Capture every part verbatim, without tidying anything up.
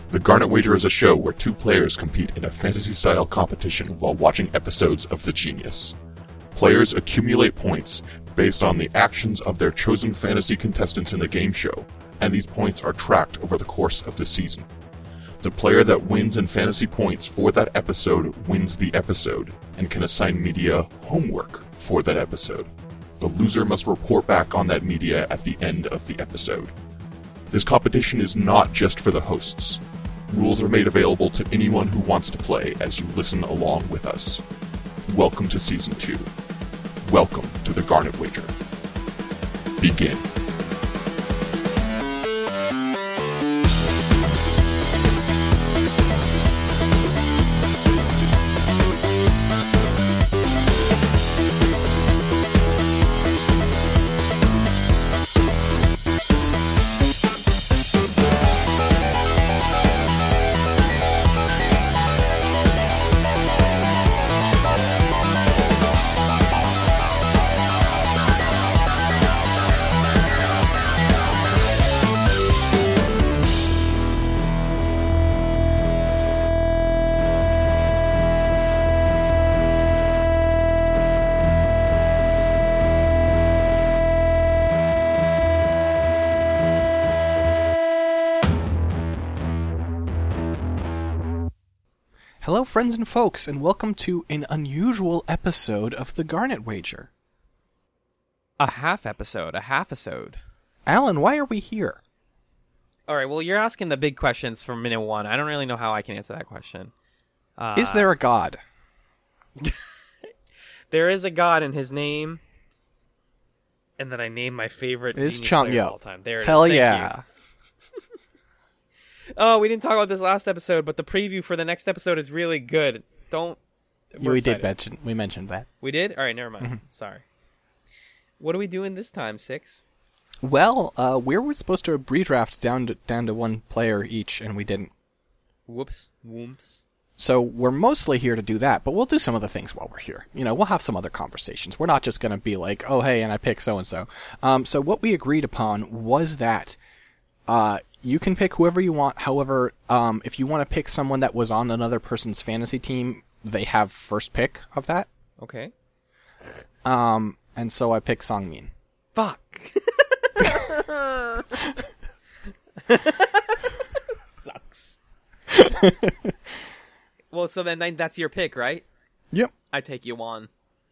The Garnet Wager is a show where two players compete in a fantasy-style competition while watching episodes of The Genius. Players accumulate points based on the actions of their chosen fantasy contestants in the game show, and these points are tracked over the course of the season. The player that wins in fantasy points for that episode wins the episode, and can assign media homework for that episode. The loser must report back on that media at the end of the episode. This competition is not just for the hosts. Rules are made available to anyone who wants to play as you listen along with us. Welcome to Season two. Welcome to the Garnet Wager. Begin. Hello, friends and folks, and welcome to an unusual episode of The Garnet Wager. A half episode, a half-episode. Alan, why are we here? All right, well, you're asking the big questions from minute one. I don't really know how I can answer that question. Uh, Is there a god? There is a god in his name, and then I named my favorite It's genius Chong player of Yo. all time. There it Hell is. Thank yeah. you. Oh, we didn't talk about this last episode, but the preview for the next episode is really good. Don't... Yeah, we excited. did mention we mentioned that. We did? All right, never mind. Mm-hmm. Sorry. What are we doing this time, Six? Well, uh, we were supposed to redraft down to, down to one player each, and we didn't. Whoops. Whoops. So we're mostly here to do that, but we'll do some other things while we're here. You know, we'll have some other conversations. We're not just going to be like, oh, hey, and I pick so-and-so. Um, so what we agreed upon was that uh, you can pick whoever you want. However, um, if you want to pick someone that was on another person's fantasy team, they have first pick of that. Okay. Um, and so I picked Songmin. Fuck. Sucks. Well, so then that's your pick, right? Yep. I take Yuan.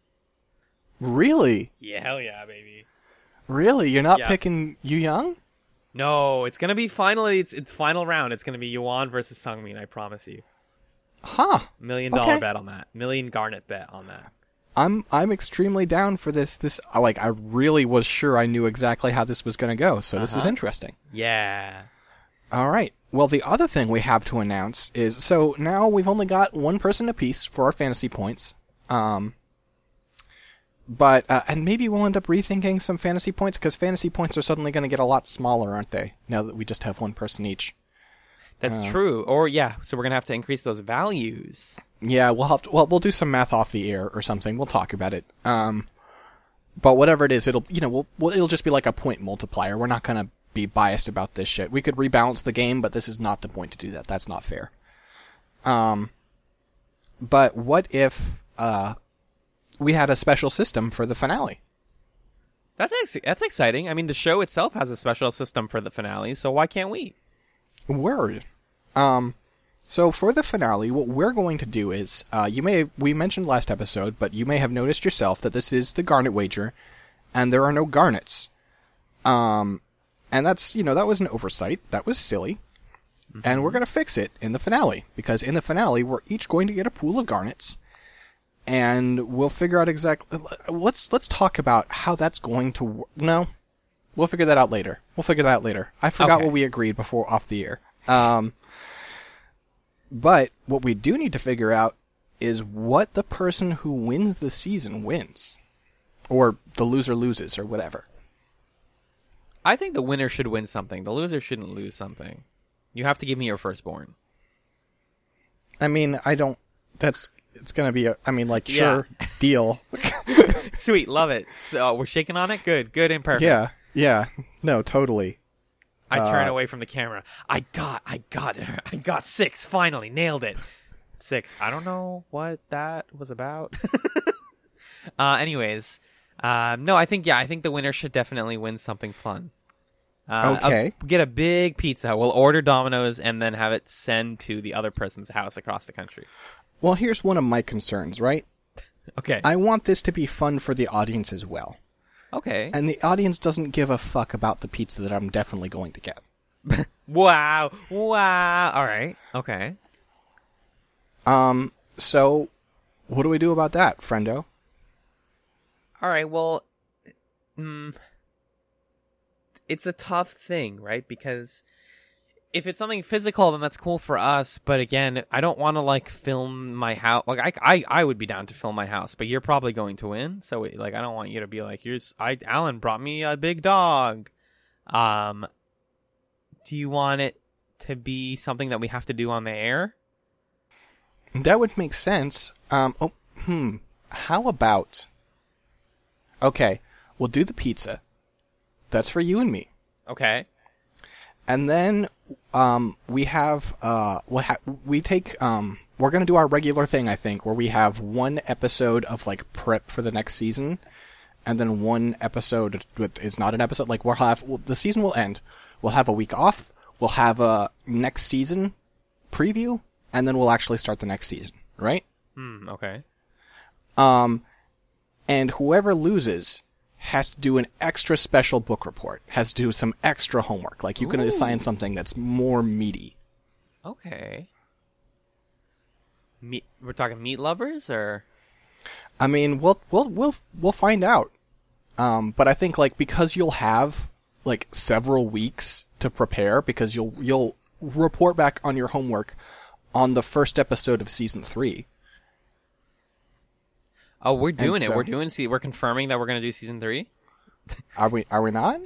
Really? Yeah, hell yeah, baby. Really? You're not Yeah. picking Yu Young? No, it's gonna be finally. It's it's final round. It's gonna be Yuan versus Sungmin. I promise you. Huh. Million dollar Okay. bet on that. Million garnet bet on that. I'm I'm extremely down for this. This like I really was sure I knew exactly how this was going to go. So this is Uh-huh. interesting. Yeah. All right. Well, the other thing we have to announce is so now we've only got one person apiece for our fantasy points. Um. But uh, and maybe we'll end up rethinking some fantasy points because fantasy points are suddenly going to get a lot smaller, aren't they? Now that we just have one person each. That's Uh. true. Or yeah, so we're gonna have to increase those values. Yeah, we'll have to. Well, we'll do some math off the air or something. We'll talk about it. Um, but whatever it is, it'll you know we'll, we'll it'll just be like a point multiplier. We're not gonna be biased about this shit. We could rebalance the game, but this is not the point to do that. That's not fair. Um, but what if uh we had a special system for the finale? That's ex- that's exciting. I mean, the show itself has a special system for the finale, so why can't we? Word. Um. So for the finale, what we're going to do is, uh, you may have, we mentioned last episode, but you may have noticed yourself that this is the Garnet Wager, and there are no garnets. Um, and that's, you know, that was an oversight. That was silly. Mm-hmm. And we're going to fix it in the finale, because in the finale, we're each going to get a pool of garnets, and we'll figure out exactly, let's, let's talk about how that's going to work. No, we'll figure that out later. We'll figure that out later. I forgot Okay. what we agreed before off the air. Um... But what we do need to figure out is what the person who wins the season wins. Or the loser loses, or whatever. I think the winner should win something. The loser shouldn't lose something. You have to give me your firstborn. I mean, I don't... That's... It's gonna be a... I mean, like, Yeah. sure, deal. Sweet, love it. So we're shaking on it? Good, good and perfect. Yeah, yeah. No, totally. I turn Uh, away from the camera. I got, I got it. I got six. Finally, nailed it. Six. I don't know what that was about. uh, anyways, um, no, I think yeah, I think the winner should definitely win something fun. Uh, Okay. a- get a big pizza. We'll order Domino's and then have it send to the other person's house across the country. Well, here's one of my concerns, right? Okay. I want this to be fun for the audience as well. Okay. And the audience doesn't give a fuck about the pizza that I'm definitely going to get. Wow. Wow. All right. Okay. Um, so what do we do about that, friendo? All right. Well, mm, it's a tough thing, right? Because if it's something physical, then that's cool for us. But again, I don't want to like film my house. Like I, I, I would be down to film my house, but you're probably going to win. So like, I don't want you to be like, "Here's I, Alan brought me a big dog." Um, do you want it to be something that we have to do on the air? That would make sense. Um, oh, hmm. How about... Okay, we'll do the pizza. That's for you and me. Okay. And then um, we have... Uh, we'll ha- we take... Um, we're going to do our regular thing, I think, where we have one episode of, like, prep for the next season, and then one episode with is not an episode. Like, we'll have... Well, the season will end. We'll have a week off. We'll have a next season preview, and then we'll actually start the next season, right? Hmm. Okay. Um, and whoever loses has to do an extra special book report, has to do some extra homework. Like, you can Ooh. assign something that's more meaty. Okay. Meat. We're talking meat lovers, or I mean, we'll we'll we'll we'll find out. Um, but I think like because you'll have like several weeks to prepare, because you'll you'll report back on your homework on the first episode of season three. oh, we're doing And it. so- We're doing. See, we're confirming that we're going to do season three. Are we? Are we not?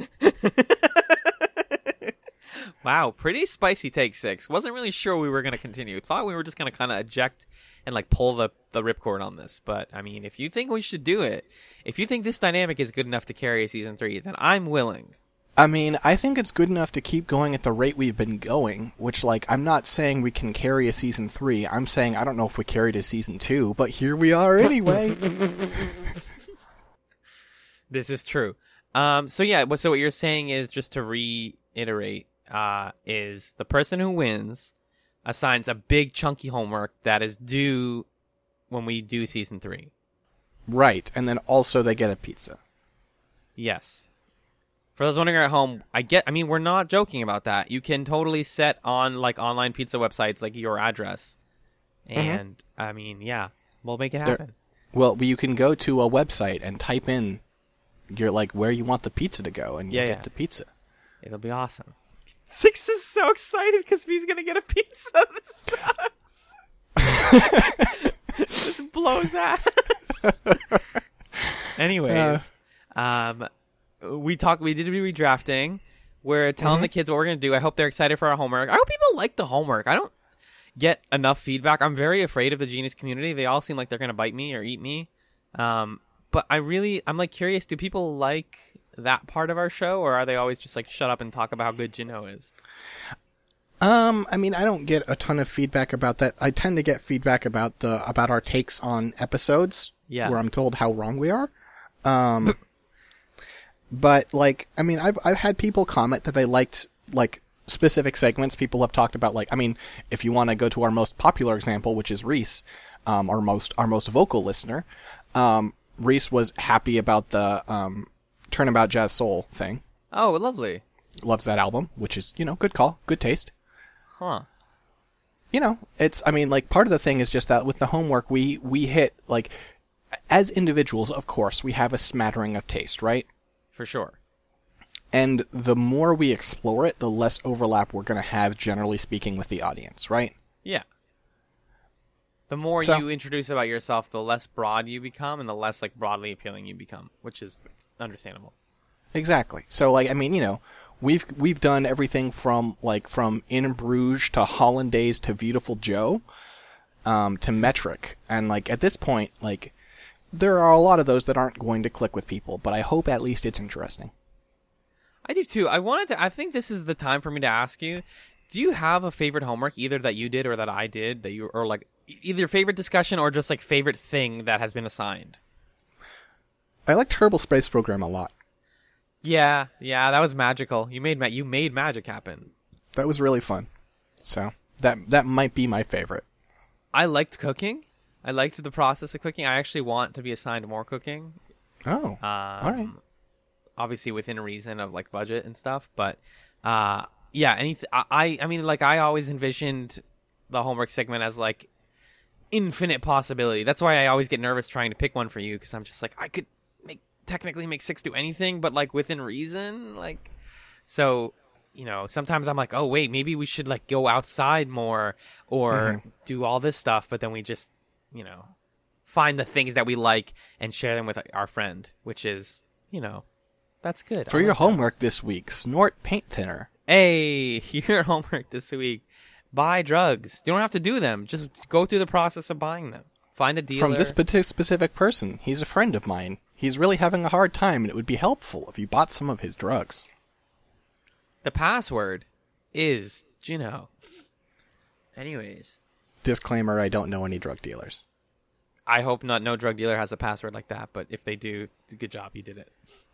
Wow, pretty spicy take six. Wasn't really sure we were going to continue. Thought we were just going to kind of eject and like pull the the ripcord on this. But I mean, if you think we should do it, if you think this dynamic is good enough to carry a season three, then I'm willing. I mean, I think it's good enough to keep going at the rate we've been going, which, like, I'm not saying we can carry a season three. I'm saying I don't know if we carried a season two, but here we are anyway. This is true. Um. So yeah. what- So what you're saying is, just to reiterate, uh, is the person who wins assigns a big chunky homework that is due when we do season three. Right, and then also they get a pizza. Yes. For those wondering at home, I get. I mean, we're not joking about that. You can totally set on like online pizza websites like your address, and I mean, yeah, we'll make it There- happen. Well, you can go to a website and type in your like where you want the pizza to go, and you Yeah, get yeah. the pizza. It'll be awesome. Six is so excited because he's gonna get a pizza. This sucks. This blows ass. Anyways, um, we talked. We did redrafting. We're telling the kids what we're gonna do. I hope they're excited for our homework. I hope people like the homework. I don't get enough feedback. I'm very afraid of the Genius community. They all seem like they're gonna bite me or eat me. Um, but I really, I'm like curious. Do people like that part of our show, or are they always just like shut up and talk about how good Jinho is? Um, I mean, I don't get a ton of feedback about that. I tend to get feedback about the about our takes on episodes, Yeah. where I'm told how wrong we are. Um, but like, I mean, I've I've had people comment that they liked like specific segments. People have talked about like, I mean, if you want to go to our most popular example, which is Reese, um, our most our most vocal listener, um, Reese was happy about the um, Turnabout Jazz Soul thing. Oh, lovely. Loves that album, which is, you know, good call, good taste. Huh. You know, it's, I mean, like, part of the thing is just that with the homework, we, we hit, like, as individuals, of course, we have a smattering of taste, right? For sure. And the more we explore it, the less overlap we're going to have, generally speaking, with the audience, right? Yeah. The more So- you introduce about yourself, the less broad you become, and the less like broadly appealing you become, which is understandable. Exactly. So, like, I mean, you know, we've we've done everything from like from In Bruges to Hollandaise to Beautiful Joe, um, to Metric, and like at this point, like there are a lot of those that aren't going to click with people, but I hope at least it's interesting. I do too. I wanted to. I think this is the time for me to ask you: do you have a favorite homework, either that you did or that I did, that you or like either favorite discussion or just like favorite thing that has been assigned? I liked Kerbal Space Program a lot. Yeah, yeah, that was magical. You made ma- you made magic happen. That was really fun. So that that might be my favorite. I liked cooking. I liked the process of cooking. I actually want to be assigned more cooking. Oh, Um, all right. Obviously within reason of like budget and stuff, but uh, yeah. Anything. I I mean, like I always envisioned the homework segment as like infinite possibility. That's why I always get nervous trying to pick one for you, because I'm just like I could make technically make six do anything, but like within reason, like so. You know, sometimes I'm like, oh wait, maybe we should like go outside more or Mm-hmm. do all this stuff, but then we just, you know, find the things that we like and share them with our friend, which is, you know, that's good. For I your like that. homework this week, snort paint thinner. Hey, your homework this week: buy drugs. You don't have to do them; just go through the process of buying them. Find a dealer. From this partic- specific person. He's a friend of mine. He's really having a hard time, and it would be helpful if you bought some of his drugs. The password is, you know. Anyways, Disclaimer, I don't know any drug dealers. I hope not. No drug dealer has a password like that, but if they do, good job, you did it.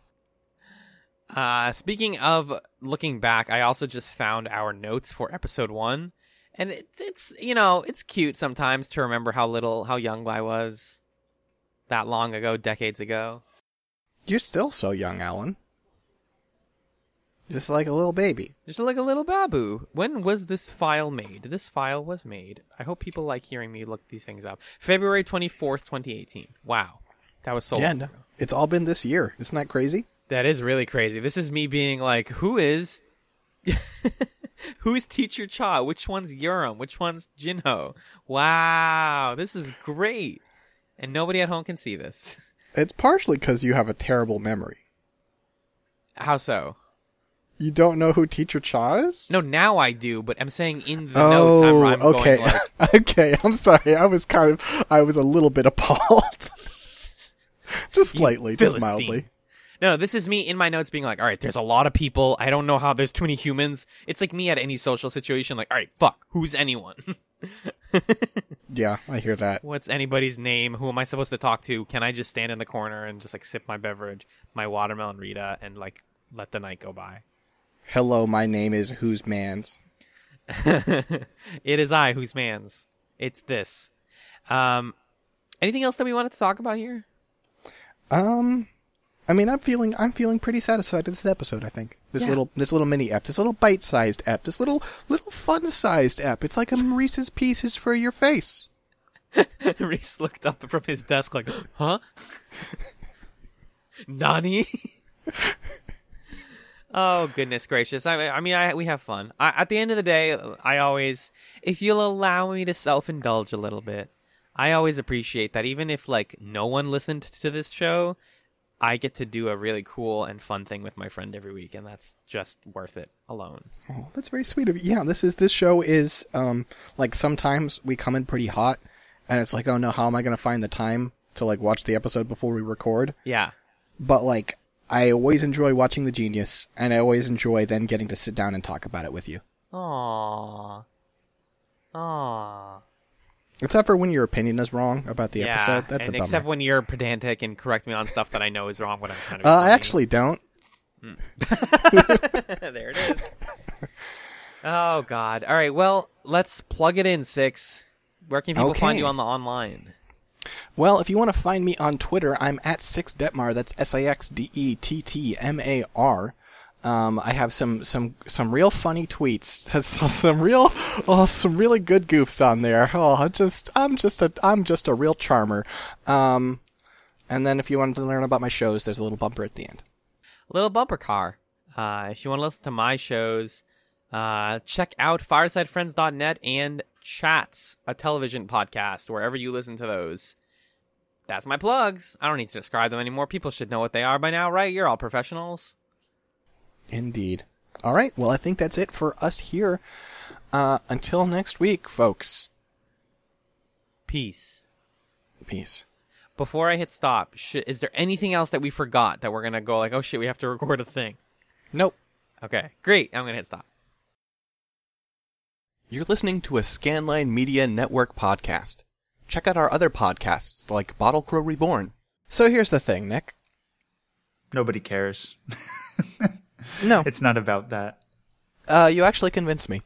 Uh, speaking of looking back, I also just found our notes for episode one, and it's it's you know it's cute sometimes to remember how little, how young I was that long ago, decades ago. You're still so young, Alan. Just like a little baby. Just like a little babu. When was this file made? This file was made. I hope people like hearing me look these things up. February twenty-fourth, twenty eighteen. Wow. That was so yeah, long no, ago. it's all been this year. Isn't that crazy? That is really crazy. This is me being like, who is... who is Teacher Cha? Which one's Yuram? Which one's Jinho? Wow. This is great. And nobody at home can see this. It's partially because you have a terrible memory. How so? You don't know who Teacher Cha is? No, now I do, but I'm saying in the notes I'm, I'm Oh, okay. going like... okay, I'm sorry. I was kind of, I was a little bit appalled. Just slightly, just Philistine. mildly. No, this is me in my notes being like, all right, there's a lot of people. I don't know how there's too many humans. It's like me at any social situation. Like, all right, fuck, who's anyone? Yeah, I hear that. What's anybody's name? Who am I supposed to talk to? Can I just stand in the corner and just like sip my beverage, my watermelon Rita, and like let the night go by? Hello, my name is Who's Mans. It is I who's man's. It's this. Um, anything else that we wanted to talk about here? Um, I mean, I'm feeling, I'm feeling pretty satisfied with this episode. I think this Yeah. little, this little mini ep, this little bite-sized ep, this little, little fun-sized ep. It's like a Reese's Pieces for your face. Reese looked up from his desk like, huh? Nani? Oh, goodness gracious. I, I mean, I, we have fun. I, at the end of the day, I always, if you'll allow me to self-indulge a little bit, I always appreciate that even if, like, no one listened to this show, I get to do a really cool and fun thing with my friend every week, and that's just worth it alone. Oh, that's very sweet of you. Yeah, this is, this show is, um, like sometimes we come in pretty hot, and it's like, oh no, how am I going to find the time to, like, watch the episode before we record? Yeah. But, like, I always enjoy watching The Genius, and I always enjoy then getting to sit down and talk about it with you. Aww. Aww. Except for when your opinion is wrong about the Yeah, episode. That's and a bummer. except when you're pedantic and correct me on stuff that I know is wrong when I'm trying to. uh, I actually don't. There it is. Oh God! All right, well, let's plug it in. Six. Where can people Okay. find you on the online? Well, if you want to find me on Twitter, I'm at Six Detmar. That's S I X D E T T M A R. Um, I have some, some, some real funny tweets. Has some real, oh, some really good goofs on there. Oh, I just, I'm just a, I'm just a real charmer. Um, and then if you wanted to learn about my shows, there's a little bumper at the end. Little bumper car. Uh, if you want to listen to my shows, uh, check out fireside friends dot net and Chats, a television podcast, wherever you listen to those. That's my plugs. I don't need to describe them anymore. People should know what they are by now, right? You're all professionals. Indeed. All right. Well, I think that's it for us here. Uh, until next week, folks. Peace. Peace. Before I hit stop, sh- is there anything else that we forgot that we're going to go like, oh shit, we have to record a thing? Nope. Okay, great. I'm gonna hit stop. You're listening to a Scanline Media Network podcast. Check out our other podcasts like Bottle Crow Reborn. So here's the thing, Nick. Nobody cares. No. It's not about that. Uh, you actually convinced me.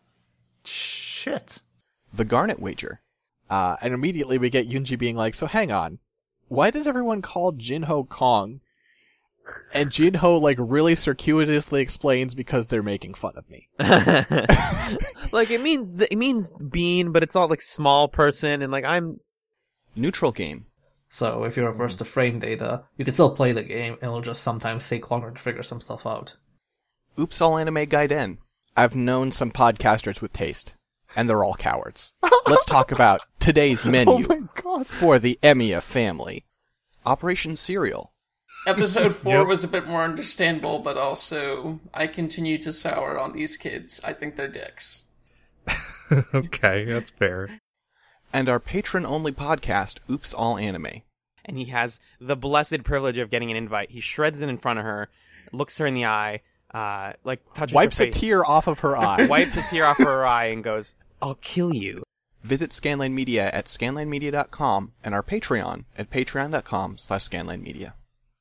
Shit. The Garnet Wager. Uh, and immediately we get Yunji being like, so hang on. Why does everyone call Jinho Kong? And Jinho, like, really circuitously explains because they're making fun of me. Like, it means it means bean, but it's all, like, small person, and, like, I'm... Neutral game. So if you're averse to frame data, you can still play the game, and it'll just sometimes take longer to figure some stuff out. Oops All Anime Gaiden. I've known some podcasters with taste, and they're all cowards. Let's talk about today's menu Oh my god. for the Emiya family. Operation Cereal. Episode four Yep. was a bit more understandable, but also I continue to sour on these kids. I think they're dicks. Okay, that's fair. And our patron-only podcast, Oops All Anime. And he has the blessed privilege of getting an invite. He shreds it in front of her, looks her in the eye, uh, like touches Wipes her a face, tear off of her eye. wipes a tear off her eye, and goes, "I'll kill you." Visit Scanline Media at scanline media dot com and our Patreon at patreon dot com slash scanline media.